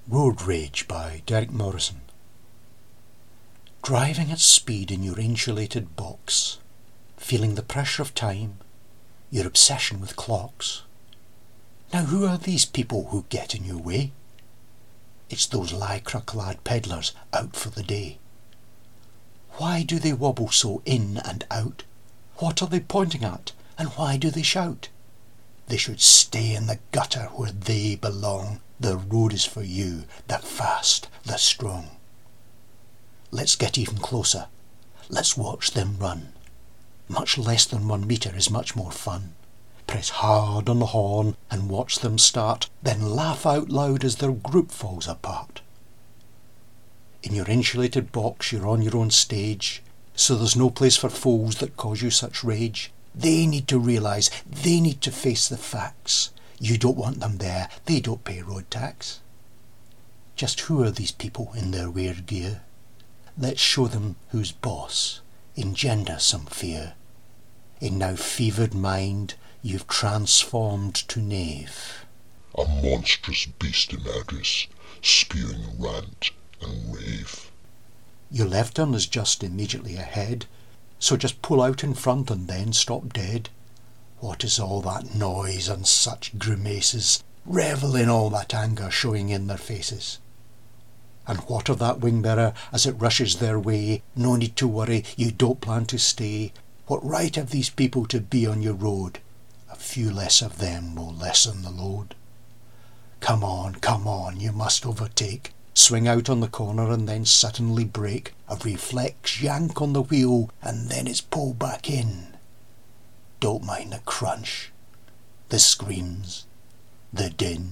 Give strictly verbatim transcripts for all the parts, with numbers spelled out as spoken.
Road Rage by Derek Morrison. Driving at speed in your insulated box, feeling the pressure of time, your obsession with clocks. Now who are these people who get in your way? It's those lycra-clad peddlers out for the day. Why do they wobble so in and out? What are they pointing at, and why do they shout? They should stay in the gutter where they belong. The road is for you, the fast, the strong. Let's get even closer. Let's watch them run. Much less than one metre is much more fun. Press hard on the horn and watch them start, then laugh out loud as their group falls apart. In your insulated box you're on your own stage, so there's no place for foes that cause you such rage. They need to realise, they need to face the facts. You don't want them there, they don't pay road tax. Just who are these people in their weird gear? Let's show them who's boss, engender some fear. In now fevered mind you've transformed to knave. A monstrous beast in address, spewing rant and rave. Your left turn is just immediately ahead, so just pull out in front and then stop dead. What is all that noise and such grimaces? Revel in all that anger showing in their faces. And what of that wing bearer as it rushes their way? No need to worry, you don't plan to stay. What right have these people to be on your road? A few less of them will lessen the load. Come on, come on, you must overtake. Swing out on the corner and then suddenly brake. A reflex yank on the wheel and then it's pulled back in. Don't mind the crunch, the screams, the din.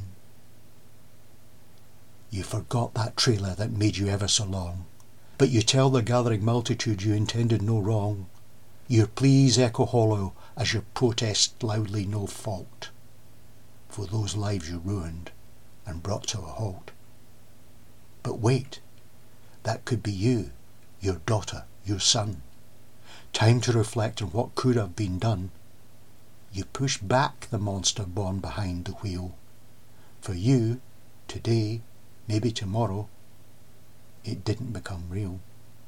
You forgot that trailer that made you ever so long, but you tell the gathering multitude you intended no wrong. Your pleas echo hollow as your protest loudly no fault for those lives you ruined and brought to a halt. But wait, that could be you, your daughter, your son. Time to reflect on what could have been done. You push back the monster born behind the wheel. For you, today, maybe tomorrow, it didn't become real.